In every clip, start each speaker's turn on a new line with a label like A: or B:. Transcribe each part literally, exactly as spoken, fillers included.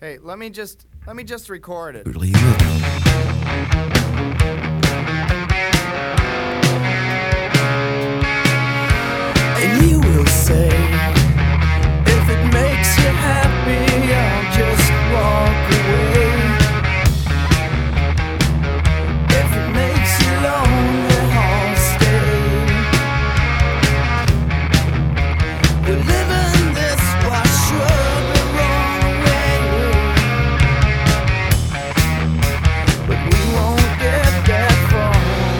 A: Hey, let me just let me just record it.
B: And you will say, if it makes you happy, I'll just walk away. If it makes you lonely, I'll stay. We're living this, why should we run away? But we won't get that far.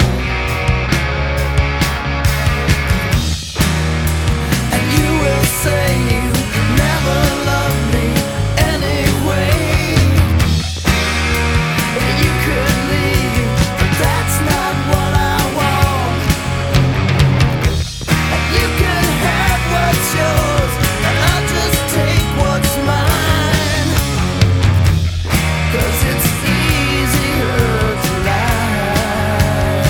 B: And you will say you never loved me anyway. And you could leave, but that's not what I want. And you can have what's yours, and I'll just take what's mine. 'Cause it's easier to lie.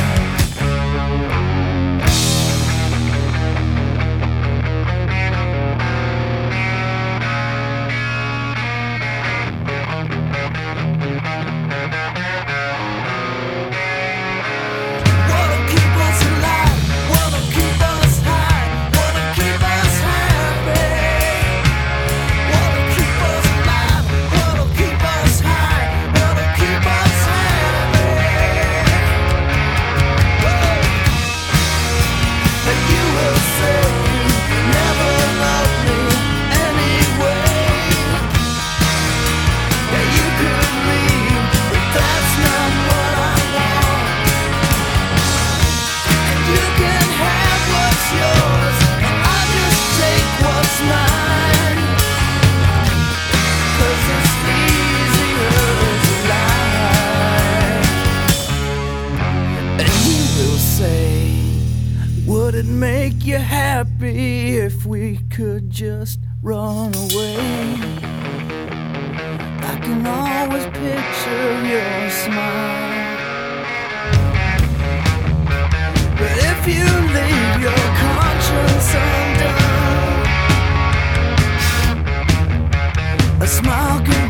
B: What'll keep us alive? What'll keep us high? What'll keep us happy? What'll keep us alive? What'll keep us high? What'll keep us happy? Whoa. And you will say you never loved me anyway. Yeah, you could leave, but that's not what I want. And you can have what's yours, and I'll just take what's mine. 'Cause it's easier to lie. And you will say, would it make you happy if we could just run away? I can always picture your smile. But if you leave your conscience undone, a smile can